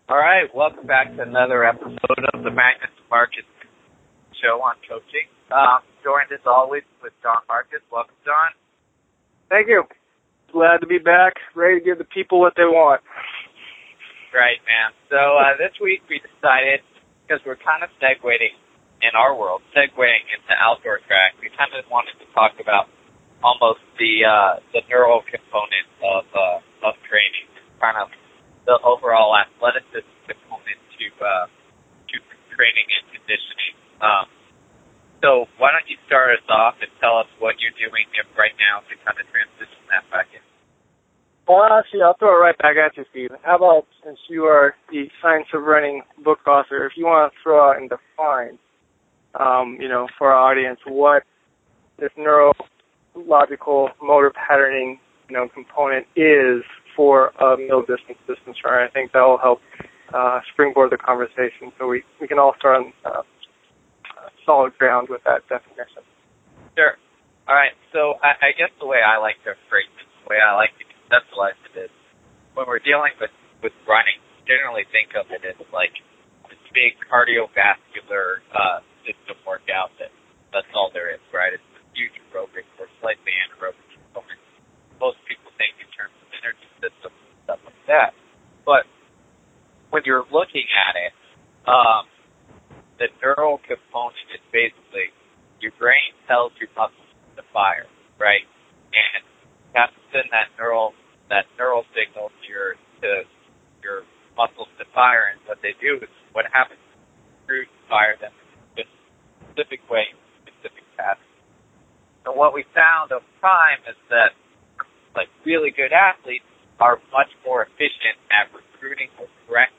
All right, welcome back to another episode of the Magnus Marcus Show on coaching. Joined as always with John Marcus. Welcome, John. Thank you. Glad to be back, ready to give the people what they want. Right, man. So this week we decided, because we're kind of segueing in our world, segueing into outdoor track, we kind of wanted to talk about almost the neural component of training, kind of the overall athleticism component to training and conditioning. So why don't you start us off and tell us what you're doing right now to kind of transition that back in? Well, actually, I'll throw it right back at you, Steve. How about, since you are the Science of Running book author, if you want to throw out and define, for our audience, what this neurological motor patterning, component is for a middle distance runner. I think that will help springboard the conversation, so we can all start on solid ground with that definition. Sure. All right. So I guess the way I like to phrase it, the way I like to conceptualize it is, when we're dealing with running, generally think of it as like this big cardiovascular system workout. That's all there is, right? It's a huge aerobic or slightly anaerobic component. Most people think in terms of energy systems and stuff like that. But when you're looking at it, the neural component is basically your brain tells your muscles to fire, right? And you have to send that neural signal to your muscles to fire, and what they do is, what happens is you fire them in a specific way, specific pattern. And what we found over time is that like really good athletes are much more efficient at recruiting the correct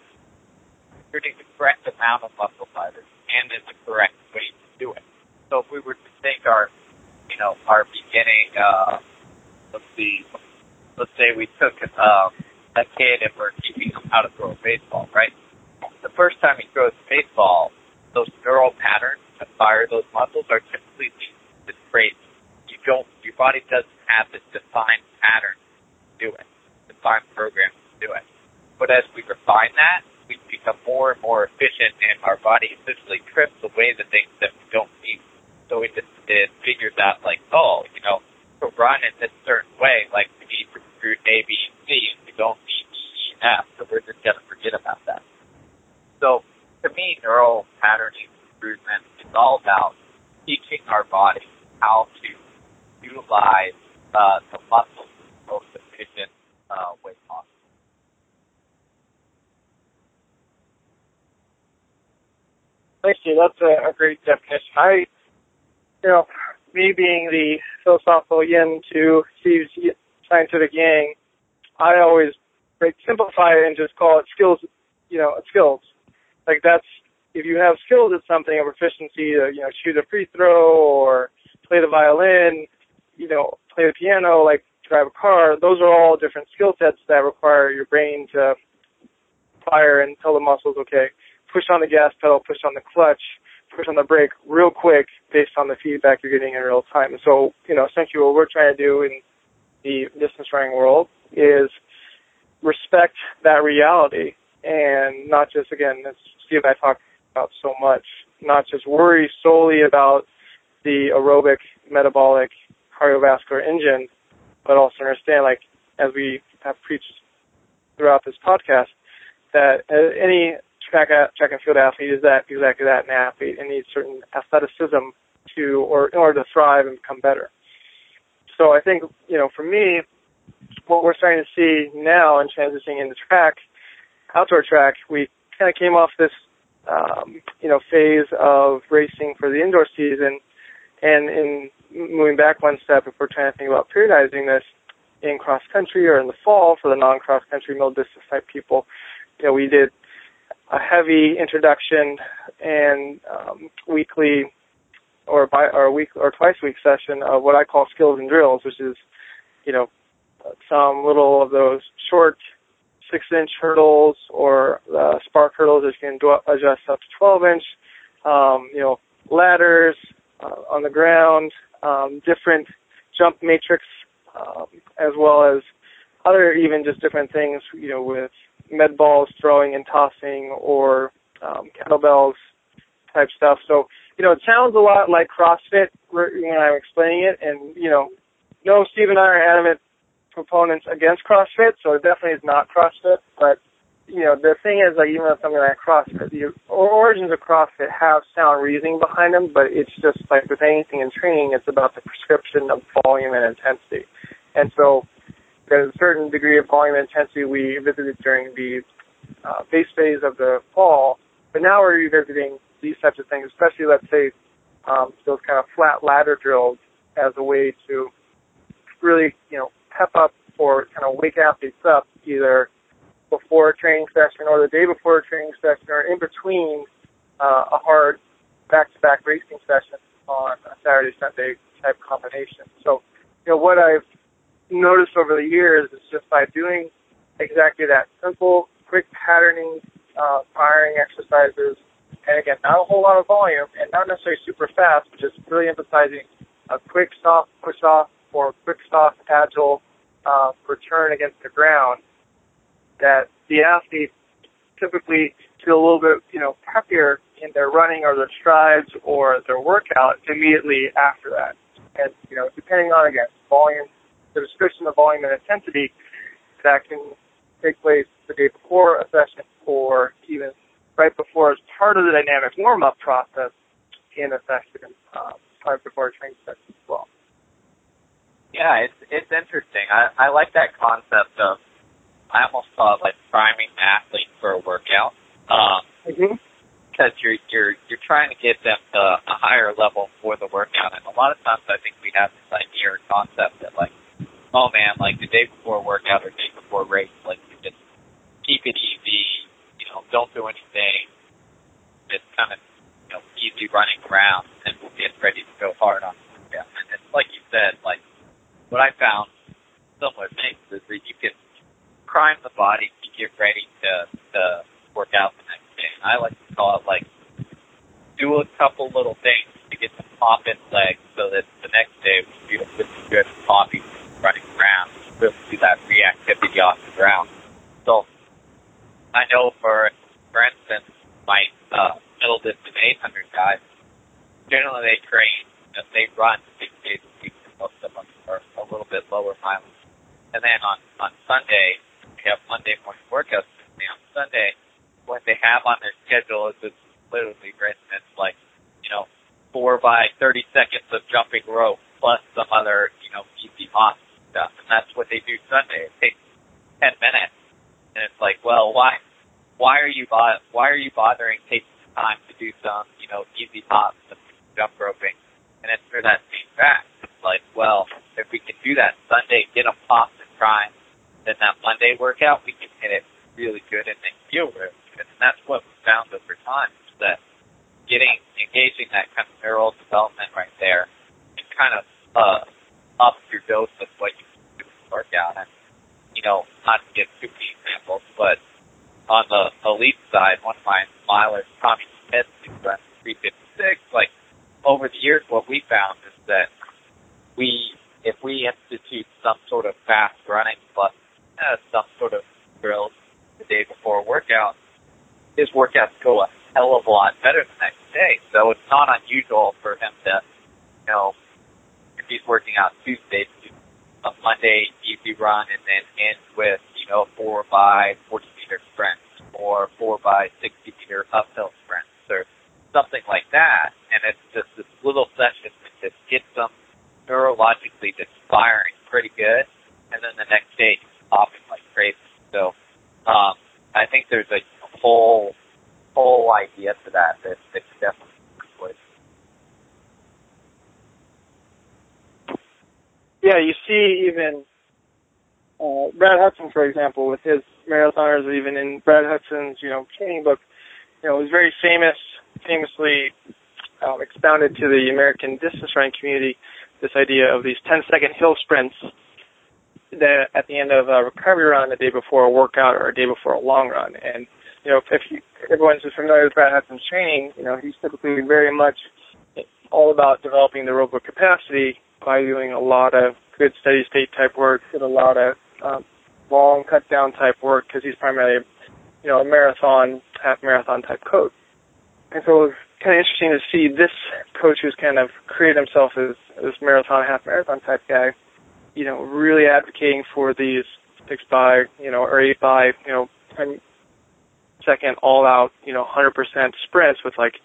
amount of muscle fibers and in the correct way to do it. So if we were to take our beginning, let's say we took a kid and we're teaching him how to throw a baseball, right? The first time he throws a baseball, those neural patterns that fire those muscles are completely crazy. Your body doesn't have this defined pattern to do it, defined program to do it. But as we refine that, we become more and more efficient, and our body essentially trips away the things that we don't need. So it figures out, like, to run in this certain way, like we need to recruit A, B, and C, and we don't need E, E, and F, so we're just going to forget about that. So to me, neural patterning improvement is all about teaching our body how to utilize the muscles in the most efficient way possible. Thanks, Steve. That's a great definition. Me being the philosophical yin to Steve's scientific yang, I always simplify it and just call it skills. Skills. Like that's, if you have skills at something, a proficiency to shoot a free throw or play the violin, play the piano, like drive a car. Those are all different skill sets that require your brain to fire and tell the muscles, okay, push on the gas pedal, push on the clutch, push on the brake real quick based on the feedback you're getting in real time. And so, essentially what we're trying to do in the distance running world is respect that reality and not just, again, as Steve and I talk about so much, not just worry solely about the aerobic, metabolic, cardiovascular engine, but also understand, like, as we have preached throughout this podcast, that any track and field athlete is exactly that, an athlete, and needs certain athleticism in order to thrive and become better. So I think, for me, what we're starting to see now in transitioning into outdoor track, we kind of came off this, phase of racing for the indoor season, and in moving back one step, if we're trying to think about periodizing this in cross country or in the fall for the non-cross country middle distance type people, we did a heavy introduction and weekly or twice a week session of what I call skills and drills, which is, some little of those short 6-inch hurdles or spark hurdles that you can adjust up to 12-inch, ladders on the ground, different jump matrix, as well as other even just different things, with med balls, throwing and tossing, or kettlebells type stuff. So, it sounds a lot like CrossFit when I'm explaining it. And, no, Steve and I are adamant proponents against CrossFit, so it definitely is not CrossFit. But, the thing is, like, even with something like CrossFit, the origins of CrossFit have sound reasoning behind them, but it's just like with anything in training, it's about the prescription of volume and intensity. And so there's a certain degree of volume and intensity we visited during the base phase of the fall, but now we're revisiting these types of things, especially, let's say, those kind of flat ladder drills as a way to really, pep up or kind of wake athletes up either before a training session or the day before a training session or in between a hard back-to-back racing session on a Saturday, Sunday type combination. So, what I've noticed over the years is just by doing exactly that, simple, quick patterning, firing exercises, and again, not a whole lot of volume and not necessarily super fast, but just really emphasizing a quick, soft push-off or quick, soft, agile return against the ground, that the athletes typically feel a little bit, happier in their running or their strides or their workout immediately after that. And, depending on, again, volume, the description of volume and intensity, that can take place the day before a session or even right before as part of the dynamic warm-up process in a session, right before a training session as well. Yeah, it's interesting. I like that concept of, I almost call it like priming the athlete for a workout, because you're trying to get them to a higher level for the workout. And a lot of times I think we have this idea or concept that like, oh man, like the day before workout or day before race, like you just keep it easy, don't do anything, just kind of easy running around, and we'll get ready to go hard on the workout. And it's like you said, like what I found similar things is that you can prime the body to get ready to work out the next day. And I like to call it like do a couple little things to get the pop in legs so that the next day we feel really good and poppy running around, really do that reactivity off the ground. So I know for instance, my middle distance 800 guys, generally they train, they run 6 days a week, and most of them are a little bit lower mileage. And then on Sunday, we have Monday morning workouts. On Sunday, what they have on their schedule is it's literally written. It's like, 4 by 30 seconds of jumping rope plus some other, easy moss stuff. And that's what they do Sunday. It takes 10 minutes. And it's like, well, why are you bothering taking the time to do some, easy hops and jump roping? And it's for that same fact. It's like, well, if we can do that Sunday, get them popped and primed, then that Monday workout, we can hit it really good and then feel really good. And that's what we found over time, is that engaging that kind of neural development right there and kind of up your dose of what you can do with workout. And, not to give too many examples, but on the elite side, one of my milers, Tommy Smith, who runs 356, like, over the years, what we found is that if we institute some sort of fast running plus some sort of drills the day before a workout, his workouts go a hell of a lot better the next day. So it's not unusual for him to, if he's working out Tuesday, to do a Monday easy run and then end with, 4 by 40 meter sprints or 4 by 60 meter uphill sprints or something like that. And it's just this little session that just gets them neurologically just firing pretty good. And then the next day, popping like crazy. So I think there's a whole idea to that's definitely good. Yeah, you see even Brad Hudson, for example, with his marathoners, or even in Brad Hudson's, training book, was very famously expounded to the American distance running community, this idea of these 10-second hill sprints that at the end of a recovery run the day before a workout or a day before a long run. And, if everyone's familiar with Brad Hudson's training, he's typically very much all about developing the aerobic capacity by doing a lot of good steady state type work, did a lot of long cut down type work, because he's primarily a marathon, half marathon type coach. And so it was kind of interesting to see this coach who's kind of created himself as this marathon, half marathon type guy, really advocating for these 6 by, or 8 by, 10-second all out, 100% sprints with or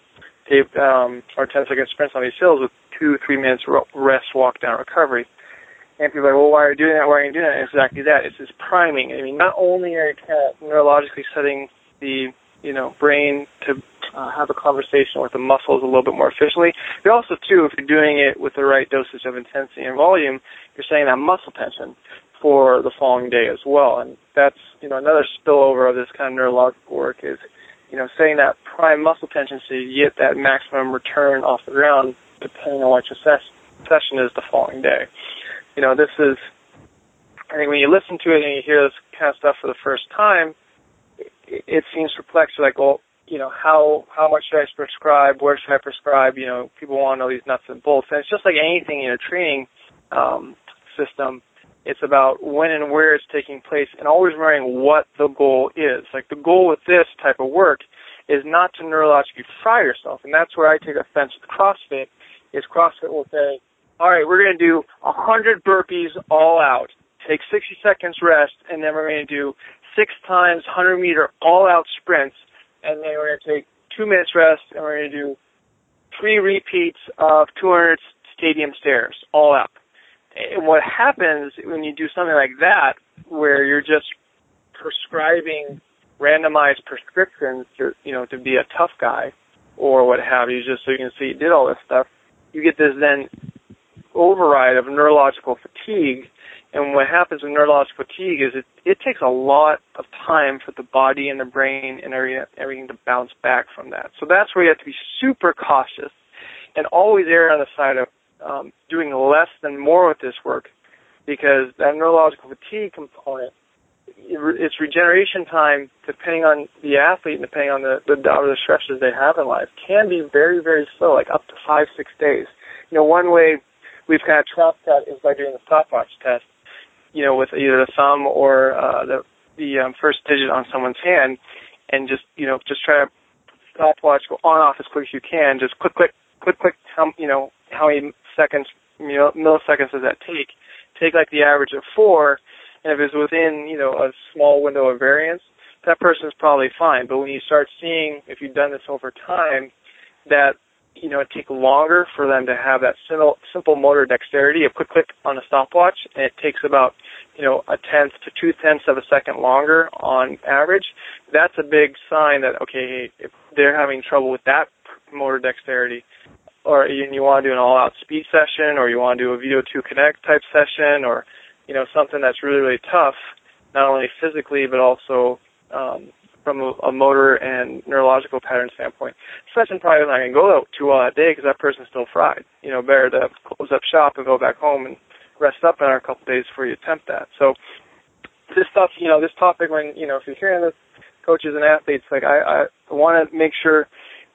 10-second sprints on these hills with 2-3 minutes rest, walk down, recovery. And people are like, well, why are you doing that? Why are you doing that? And it's exactly that. It's this priming. I mean, not only are you kind of neurologically setting the, brain to have a conversation with the muscles a little bit more efficiently, but also, too, if you're doing it with the right dosage of intensity and volume, you're setting that muscle tension for the following day as well. And that's, another spillover of this kind of neurological work is, setting that prime muscle tension so you get that maximum return off the ground depending on what your session is the following day. This is, I think when you listen to it and you hear this kind of stuff for the first time, it seems perplexing, like, well, how much should I prescribe? Where should I prescribe? People want to know these nuts and bolts. And it's just like anything in a training system. It's about when and where it's taking place and always remembering what the goal is. Like the goal with this type of work is not to neurologically fry yourself. And that's where I take offense with CrossFit, is CrossFit will say, all right, we're going to do 100 burpees all out, take 60 seconds rest, and then we're going to do 6 times 100-meter all-out sprints, and then we're going to take 2 minutes rest, and we're going to do 3 repeats of 200 stadium stairs, all out. And what happens when you do something like that, where you're just prescribing randomized prescriptions to be a tough guy or what have you, just so you can see you did all this stuff, you get this then override of neurological fatigue. And what happens with neurological fatigue is it takes a lot of time for the body and the brain and everything to bounce back from that. So that's where you have to be super cautious and always err on the side of doing less than more with this work, because that neurological fatigue component, its regeneration time, depending on the athlete and depending on the stresses they have in life, can be very, very slow, like up to 5-6 days. One way we've kind of tracked that is by doing the stopwatch test, with either the thumb or the first digit on someone's hand, and just try to stopwatch, go on off as quick as you can, just click, how many seconds, milliseconds does that take? Take like the average of 4, and if it's within, a small window of variance, that person's probably fine. But when you start seeing, if you've done this over time, that, it takes longer for them to have that simple motor dexterity, a quick click on a stopwatch, and it takes about, 1/10 to 2/10 of a second longer on average, that's a big sign that, okay, if they're having trouble with that motor dexterity, or you want to do an all-out speed session, or you want to do a VO2 Connect type session, or, something that's really, really tough, not only physically, but also from a motor and neurological pattern standpoint. Session probably not going to go too well that day because that person's still fried. Better to close up shop and go back home and rest up in a couple of days before you attempt that. So this stuff, this topic, when, if you're hearing this, coaches and athletes, like I want to make sure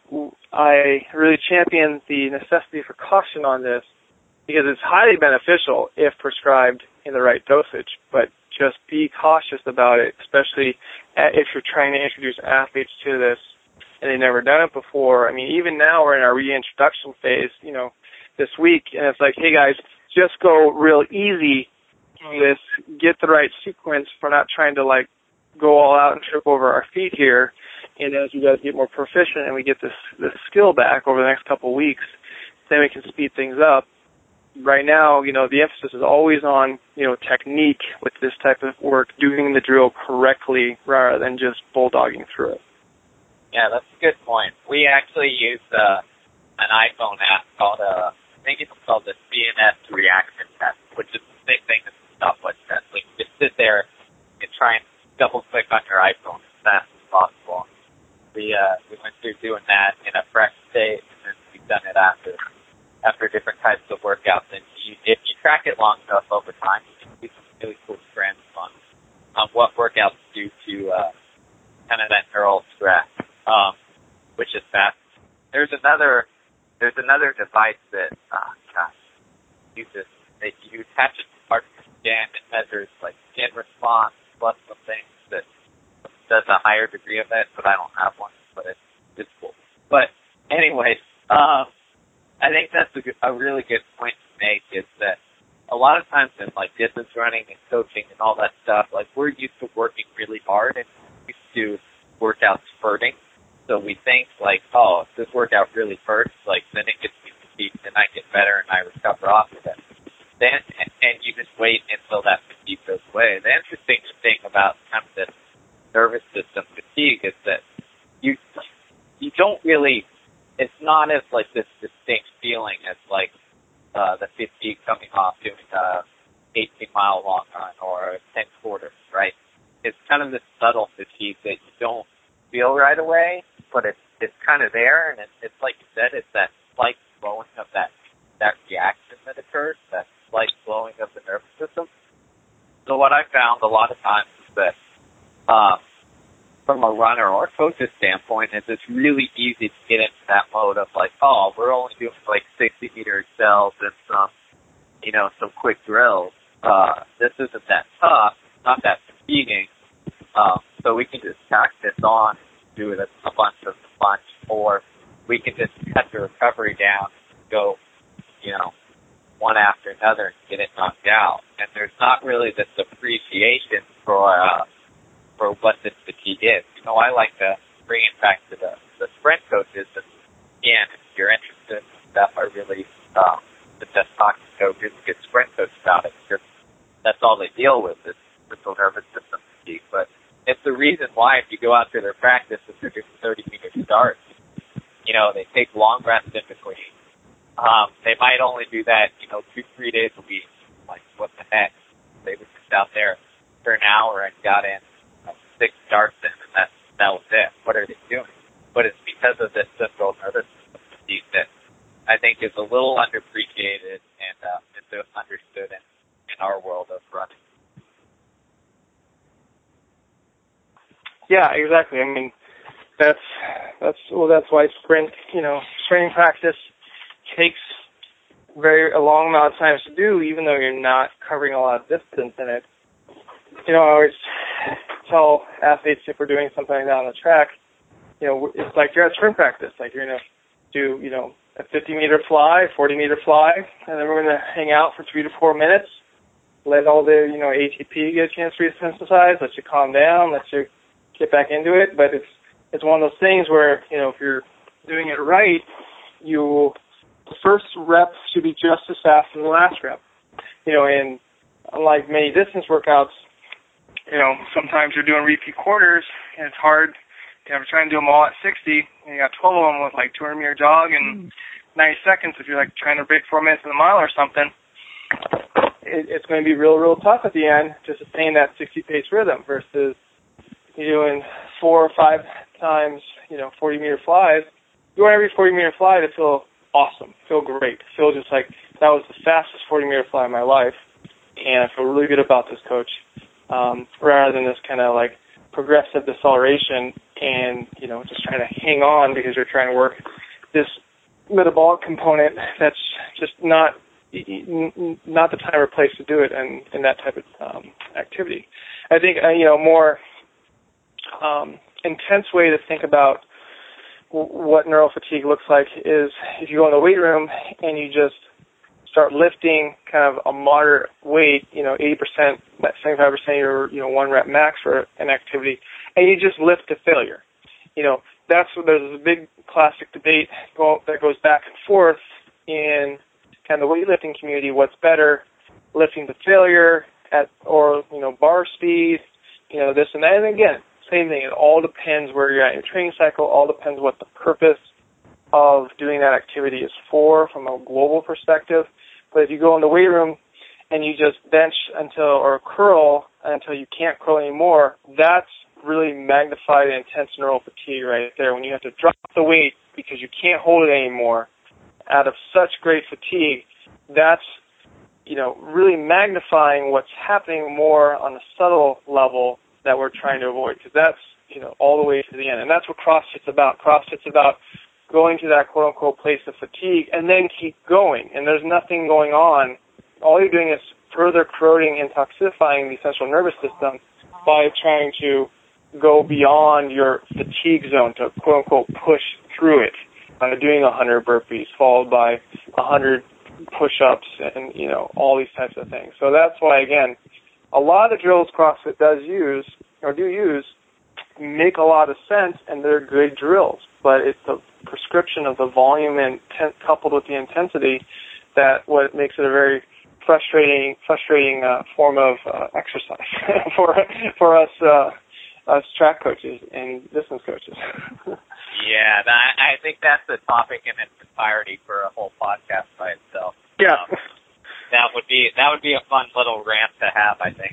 I really champion the necessity for caution on this, because it's highly beneficial if prescribed in the right dosage, but just be cautious about it, especially if you're trying to introduce athletes to this and they've never done it before. I mean, even now we're in our reintroduction phase, this week, and it's like, hey guys, just go real easy through this, get the right sequence. We're not trying to go all out and trip over our feet here. And as you guys get more proficient and we get this skill back over the next couple of weeks, then we can speed things up. Right now, the emphasis is always on, technique with this type of work, doing the drill correctly rather than just bulldogging through it. Yeah, that's a good point. We actually use an iPhone app called, I think it's called the CNS reaction test, which is the same thing as the stopwatch test. Like, you just sit there and try and double-click on your iPhone as fast as possible. We went through doing that in a fresh state, and then we've done it after different types of workouts. And if you track it long enough over time, you can see some really cool trends on what workouts do to kind of that neural stress, which is fast. There's another device that uses that you attach it to part of the skin. It measures like skin response plus some things that does a higher degree of it, but I don't have one, but it's cool. But anyways, I think that's a really good point to make, is that a lot of times in like distance running and coaching and all that stuff, like we're used to working really hard and used to work out spurting. So we think like, oh, if this workout really hurts, like then it gets me fatigued and I get better and I recover off of it. Then, and you just wait until that fatigue goes away. The interesting thing about kind of this nervous system fatigue is that you don't really, it's not as like this distinct feeling as like the fatigue coming off doing a 18-mile long run or a 10 quarters, right? It's kind of this subtle fatigue that you don't feel right away, but it's kind of there, and it's like you said, it's that slight slowing of that reaction that occurs, that slight slowing of the nervous system. So what I found a lot of times is that from a runner or coach's standpoint, is it's really easy to get into that mode of like, oh, we're only doing like 60-meter excels and some quick drills. This isn't that tough, not that fatiguing. So we can just tack this on, do it a bunch, or we can just cut the recovery down, go, one after another and get it knocked out. And there's not really this appreciation for what this fatigue is. I like to bring it back to the sprint coaches. And again, if you're interested in stuff, I really suggest talking to coaches, get sprint coaches about it, because that's all they deal with is central nervous system fatigue. But it's the reason why if you go out to their practice and they're doing 30-meter starts, they take long breaths in between. They might only do that, 2-3 days a week. Like, what the heck? They were just out there for an hour and got in 6 starts in, and that was it. What are they doing? But it's because of this central nervous system fatigue that I think is a little underappreciated and misunderstood in our world of running. Yeah, exactly. I mean, that's why sprinting practice takes a long amount of time to do, even though you're not covering a lot of distance in it. I always tell athletes, if we're doing something like that on the track, it's like you're at sprint practice. Like you're going to do, a 50-meter fly, 40-meter fly, and then we're going to hang out for 3 to 4 minutes, let all the, ATP get a chance to resynthesize, let you calm down, let you get back into it. But it's one of those things where, if you're doing it right, the first rep should be just as fast as the last rep. And unlike many distance workouts, sometimes you're doing repeat quarters, and it's hard. I'm trying to do them all at 60, and you got 12 of them with like 200-meter jog and 90 seconds. If you're like trying to break 4 minutes in the mile or something, it's going to be real tough at the end to sustain that 60-pace rhythm versus you're doing 4 or 5 times, 40-meter flies. You want every 40-meter fly to feel awesome, feel great, feel just like that was the fastest 40-meter fly in my life, and I feel really good about this, coach, rather than this kind of like progressive deceleration and, just trying to hang on because you're trying to work this metabolic component that's just not the time or place to do it in that type of activity. I think, more intense way to think about what neural fatigue looks like is if you go in the weight room and you just start lifting kind of a moderate weight, 80%, 75% of your 1 rep max for an activity, and you just lift to failure. There's a big classic debate that goes back and forth in kind of the weightlifting community. What's better, lifting to failure or bar speed, this and that. And again, same thing. It all depends where you're at in your training cycle. All depends what the purpose of doing that activity is for from a global perspective. But if you go in the weight room and you just bench or curl until you can't curl anymore, that's really magnified and intense neural fatigue right there. When you have to drop the weight because you can't hold it anymore out of such great fatigue, that's, really magnifying what's happening more on a subtle level that we're trying to avoid, because that's, all the way to the end. And that's what CrossFit's about. CrossFit's about going to that quote-unquote place of fatigue and then keep going. And there's nothing going on. All you're doing is further corroding and toxifying the central nervous system by trying to go beyond your fatigue zone to quote unquote push through it by doing 100 burpees followed by 100 push-ups and, all these types of things. So that's why, again, a lot of the drills CrossFit do use make a lot of sense, and they're good drills. But it's the prescription of the volume and coupled with the intensity that what makes it a very frustrating form of exercise for us track coaches and distance coaches. Yeah, I think that's the topic in its entirety for a whole podcast by itself. Yeah, that would be a fun little rant to have, I think.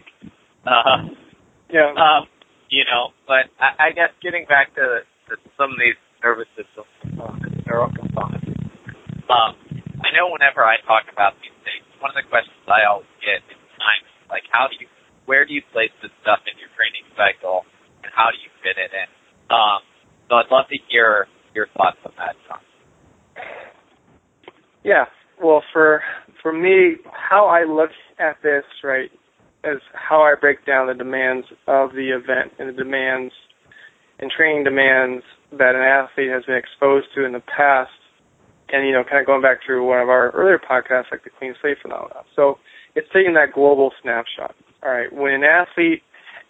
Yeah. But I guess getting back to some of these nervous system components, neural components. I know whenever I talk about these things, one of the questions I always get is like, where do you place this stuff in your training cycle, and how do you fit it in? So I'd love to hear your thoughts on that, John. Yeah. Well, for me, how I look at this, right, is how I break down the demands of the event and the demands and training demands that an athlete has been exposed to in the past. And, kind of going back to one of our earlier podcasts, like the clean slate phenomenon. So it's taking that global snapshot. All right, when an athlete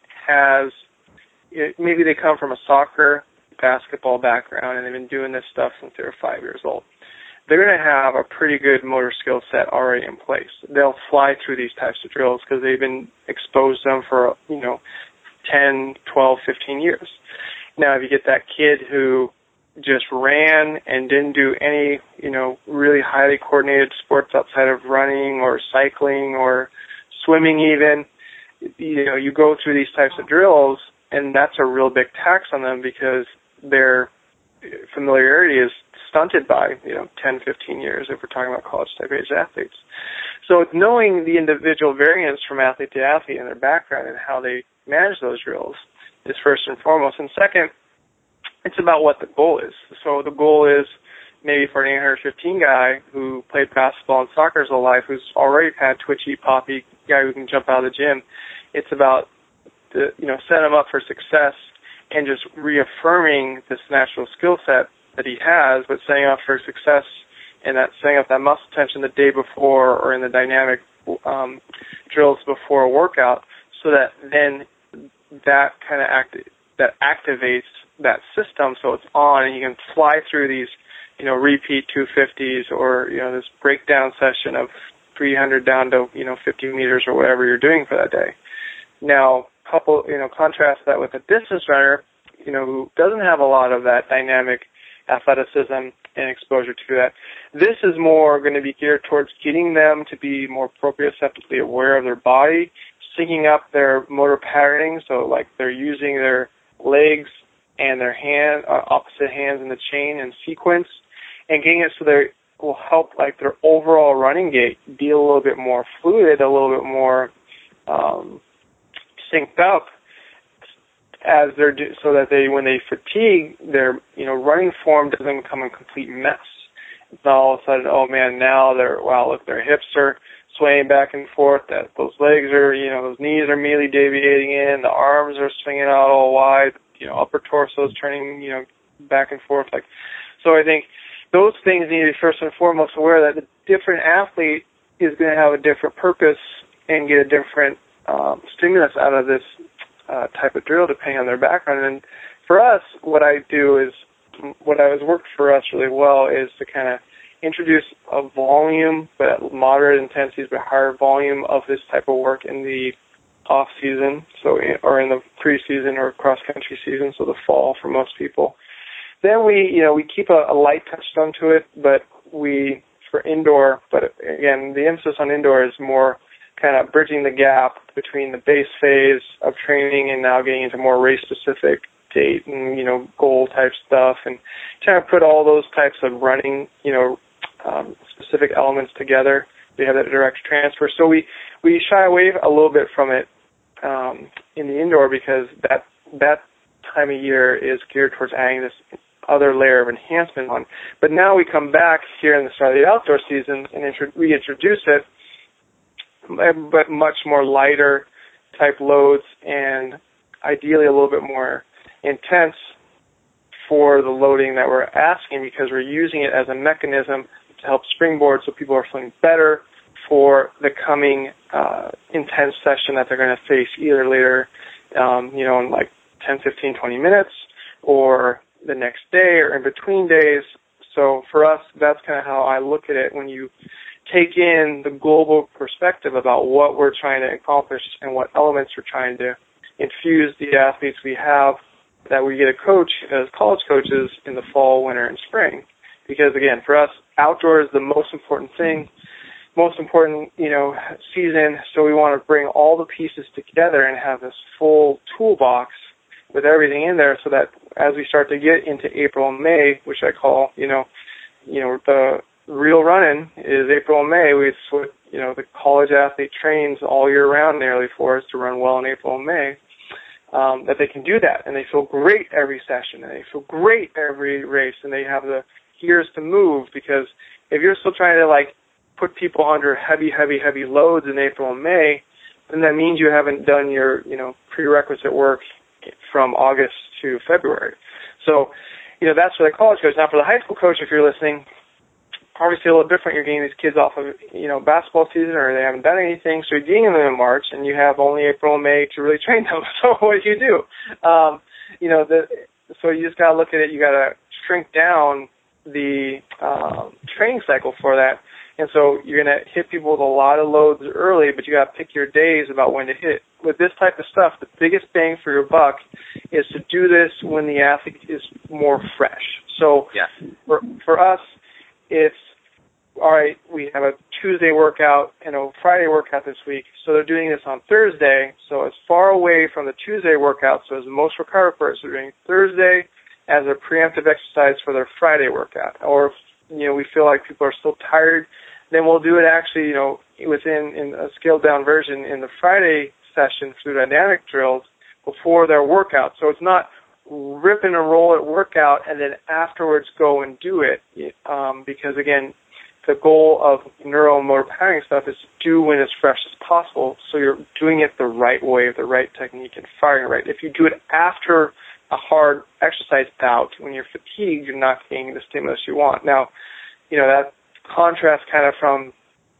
maybe they come from a soccer, basketball background, and they've been doing this stuff since they were 5 years old, they're going to have a pretty good motor skill set already in place. They'll fly through these types of drills because they've been exposed to them for, 10, 12, 15 years. Now, if you get that kid who just ran and didn't do any, really highly coordinated sports outside of running or cycling or swimming even, you go through these types of drills, and that's a real big tax on them because their familiarity is stunted by, 10, 15 years if we're talking about college-type age athletes. So knowing the individual variance from athlete to athlete and their background and how they manage those drills is first and foremost. And second, it's about what the goal is. So the goal is maybe for an 815 guy who played basketball and soccer his whole life, who's already had twitchy, poppy guy who can jump out of the gym. It's about setting him up for success and just reaffirming this natural skill set that he has, but setting up for success and setting up that muscle tension the day before or in the dynamic drills before a workout, so that then that kind of activates that system so it's on and you can fly through these, repeat 250s or, this breakdown session of 300 down to, 50 meters or whatever you're doing for that day. Now, contrast that with a distance runner, who doesn't have a lot of that dynamic athleticism and exposure to that. This is more going to be geared towards getting them to be more proprioceptively aware of their body, syncing up their motor patterning, so like they're using their legs and their opposite hands in the chain and sequence, and getting it so they will help like their overall running gait be a little bit more fluid, a little bit more synced up, as so that when they fatigue, their running form doesn't become a complete mess. It's not all of a sudden, oh man, now their hips are swaying back and forth, that those legs are, those knees are immediately deviating in, the arms are swinging out all wide, upper torso is turning, back and forth. So I think those things need to be first and foremost aware that the different athlete is going to have a different purpose and get a different stimulus out of this type of drill depending on their background. And for us, what has worked for us really well is to kind of introduce a volume, but at moderate intensities, but higher volume of this type of work in the off season, or in the preseason or cross country season, so the fall for most people. Then we keep a light touchstone to it, but for indoor, but again, the emphasis on indoor is more kind of bridging the gap between the base phase of training and now getting into more race-specific date and, goal type stuff, and trying to put all those types of running, specific elements together. We have that direct transfer. So we shy away a little bit from it in the indoor because that time of year is geared towards adding this other layer of enhancement on. But now we come back here in the start of the outdoor season and reintroduce it, but much more lighter type loads and ideally a little bit more intense for the loading that we're asking, because we're using it as a mechanism to help springboard so people are feeling better for the coming intense session that they're going to face either later, in like 10, 15, 20 minutes, or the next day, or in between days. So for us, that's kind of how I look at it when you take in the global perspective about what we're trying to accomplish and what elements we're trying to infuse the athletes we have, that we get to coach as college coaches in the fall, winter, and spring. Because again, for us, outdoor is the most important thing, most important, season. So we want to bring all the pieces together and have this full toolbox with everything in there, so that as we start to get into April and May, which I call, the real running is April and May. It's what, the college athlete trains all year round nearly for us to run well in April and May. That they can do that, and they feel great every session, and they feel great every race, and they have the gears to move. Because if you're still trying to put people under heavy loads in April and May, then that means you haven't done your prerequisite work from August to February. So that's for the college coach. Now for the high school coach, if you're listening, obviously a little different. You're getting these kids off of basketball season, or they haven't done anything, so you're getting them in March, and you have only April and May to really train them. So what do you do? So you just got to look at it. You got to shrink down the training cycle for that. And so you're going to hit people with a lot of loads early, but you got to pick your days about when to hit. With this type of stuff, the biggest bang for your buck is to do this when the athlete is more fresh. So for us, it's, all right, we have a Tuesday workout and a Friday workout this week, so they're doing this on Thursday, so it's far away from the Tuesday workout, so as most recovered persons are doing Thursday as a preemptive exercise for their Friday workout. Or if, we feel like people are still tired, then we'll do it actually, in a scaled down version in the Friday session through dynamic drills before their workout. So it's not rip and roll at workout and then afterwards go and do it. Because again, the goal of neuromotor powering stuff is to do when it's fresh as possible. So you're doing it the right way, with the right technique, and firing right. If you do it after a hard exercise bout, when you're fatigued, you're not getting the stimulus you want. Now, that contrasts kind of from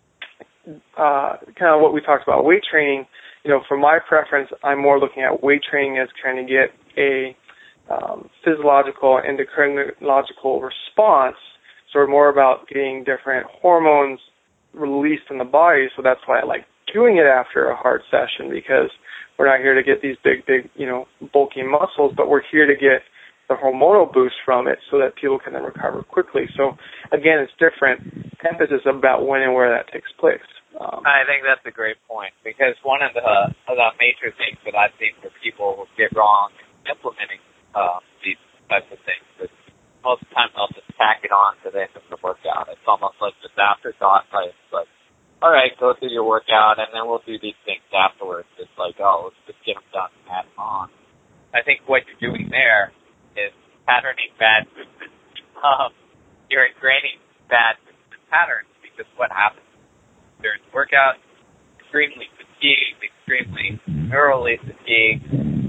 what we talked about weight training. For my preference, I'm more looking at weight training as trying to get a physiological and endocrinological response. So we're more about getting different hormones released in the body. So that's why I like doing it after a hard session, because we're not here to get these big, bulky muscles, but we're here to get the hormonal boost from it so that people can then recover quickly. So again, it's different emphasis about when and where that takes place. I think that's a great point, because one of the major things that I've seen where people get wrong implementing these types of things is most of the time they'll just tack it on to the end of the workout. It's almost like this afterthought. It's like, all right, go through your workout, and then we'll do these things afterwards. It's like, oh, let's just get them done and add them on. I think what you're doing there is patterning bad movements. You're ingraining bad movement patterns, because what happens during the workout, extremely fatigued, extremely neurally fatigued.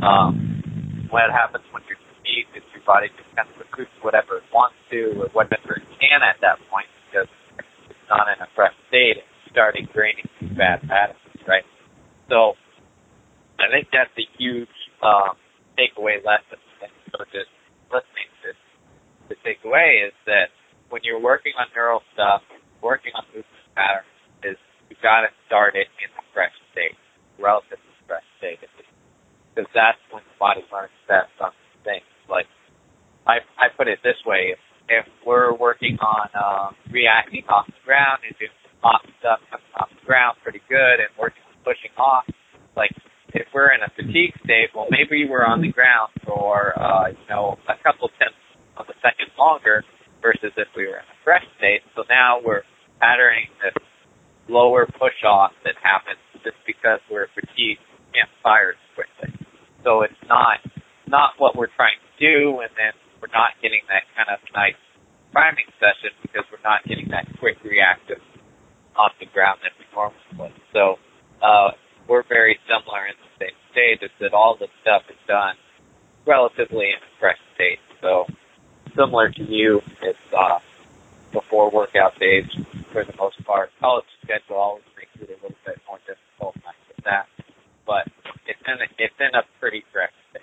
What happens when you're fatigued is your body just kind of recruits whatever it wants to or whatever it can at that point, because it's not in a fresh state. It's starting ingraining these bad patterns, right? So I think that's a huge takeaway lesson. So just listening to the takeaway is that when you're working on neural stuff, working on movement patterns, is you've got to start it in a fresh state, relatively fresh state, because that's when the body learns best on things. Like, I put it this way: if we're working on reacting off the ground and doing some off stuff coming off the ground pretty good and working on pushing off, like if we're in a fatigue state, well, maybe we're on the ground for a couple tenths of a second longer versus if we were in a fresh state. So now we're patterning this lower push-off that happens just because we're fatigued and can't fire as quickly. So it's not what we're trying to do, and then we're not getting that kind of nice priming session because we're not getting that quick reactive off the ground that we normally would. So we're very similar in the same state, is that all this stuff is done relatively in a fresh state. So similar to you, it's before workout days for the most part. College schedule always makes it a little bit more difficult, I get that, but it's in a pretty fresh state.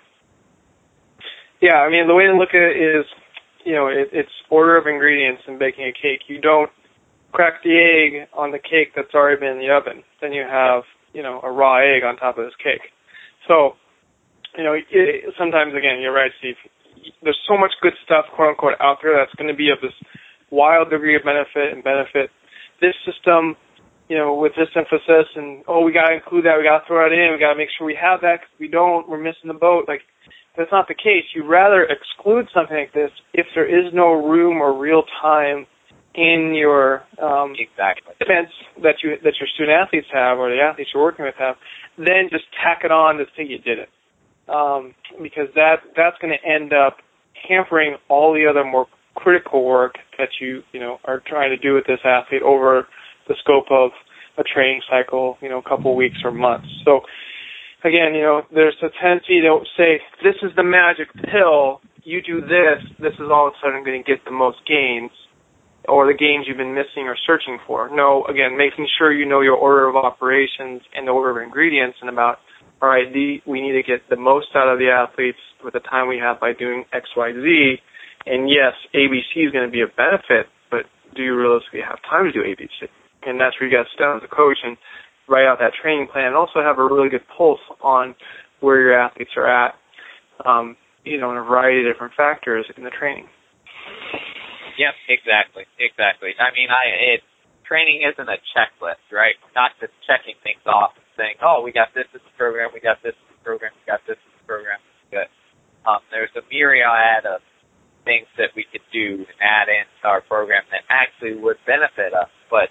Yeah, I mean, the way to look at it is, it's order of ingredients in baking a cake. You don't crack the egg on the cake that's already been in the oven. Then you have, a raw egg on top of this cake. So, sometimes, again, you're right, Steve. There's so much good stuff, quote unquote, out there that's going to be of this wild degree of benefit. This system, with this emphasis and, we got to include that, we got to throw it in, we got to make sure we have that, because we don't, we're missing the boat. Like, that's not the case. You'd rather exclude something like this if there is no room or real time in your events that your student athletes have or the athletes you're working with have, then just tack it on to say you did it. Because that's going to end up hampering all the other more critical work that you are trying to do with this athlete over the scope of a training cycle, a couple of weeks or months. So again, there's a tendency to say, this is the magic pill, you do this is all of a sudden going to get the most gains, or the gains you've been missing or searching for. No, again, making sure you know your order of operations and the order of ingredients and about, all right, we need to get the most out of the athletes with the time we have by doing X, Y, Z. And yes, ABC is going to be a benefit, but do you realistically have time to do ABC? And that's where you got to sit down as a coach and write out that training plan and also have a really good pulse on where your athletes are at, in a variety of different factors in the training. Yep, exactly. I mean, training isn't a checklist, right? Not just checking things off and saying, we got this in the program, we got this in the program, we got this in the program. Good. There's a myriad of things that we could do and add into our program that actually would benefit us, but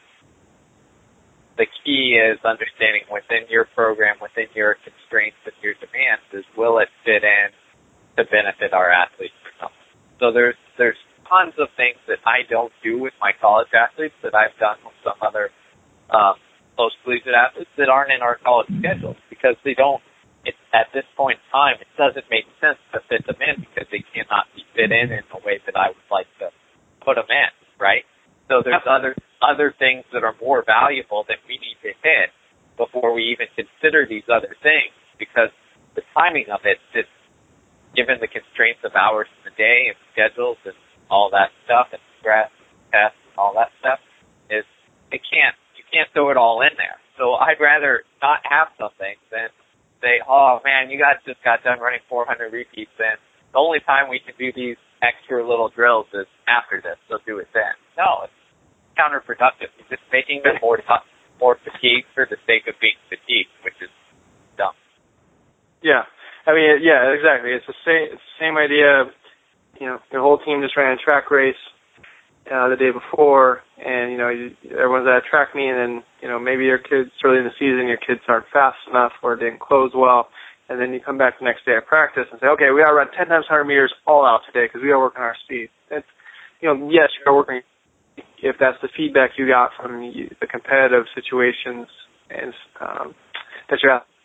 the key is understanding within your program, within your constraints and your demands, is will it fit in to benefit our athletes or something. So there's tons of things that I don't do with my college athletes that I've done with some other close collegiate athletes that aren't in our college schedule because they don't. At this point in time, it doesn't make sense to fit them in because they cannot be fit in a way that I would like to put them in, right? So there's other things that are more valuable that we need to hit before we even consider these other things because the timing of it, just given the constraints of hours in the day and schedules and all that stuff and stress, tests, and all that stuff, is you can't throw it all in there. So I'd rather not have something than say, oh man, you guys just got done running 400 repeats, and the only time we can do these extra little drills is after this, so do it then. No, it's counterproductive. You're just making them more fatigued for the sake of being fatigued, which is dumb. Yeah. I mean, yeah, exactly. It's the same idea of, your whole team just ran a track race the day before, and, everyone's at a track meet, and then, maybe your kids, early in the season, your kids aren't fast enough or didn't close well, and then you come back the next day at practice and say, okay, we got to run 10 times 100 meters all out today because we got to work on our speed. It's, yes, you got to work on, if that's the feedback you got from the competitive situations and that you're at.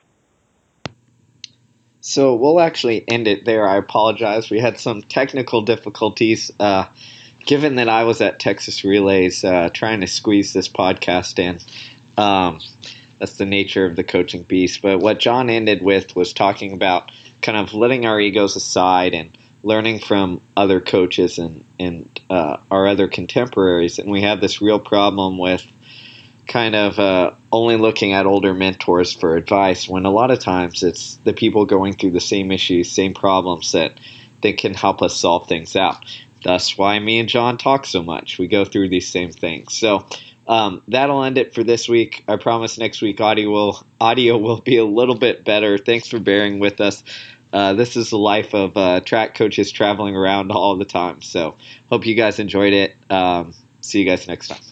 So we'll actually end it there. I apologize. We had some technical difficulties. Given that I was at Texas Relays trying to squeeze this podcast in, that's the nature of the coaching beast. But what John ended with was talking about kind of letting our egos aside and learning from other coaches and our other contemporaries. And we have this real problem with kind of only looking at older mentors for advice when a lot of times it's the people going through the same issues, same problems that can help us solve things out. That's why me and John talk so much. We go through these same things. So that'll end it for this week. I promise next week audio will be a little bit better. Thanks for bearing with us. This is the life of track coaches traveling around all the time. So hope you guys enjoyed it. See you guys next time.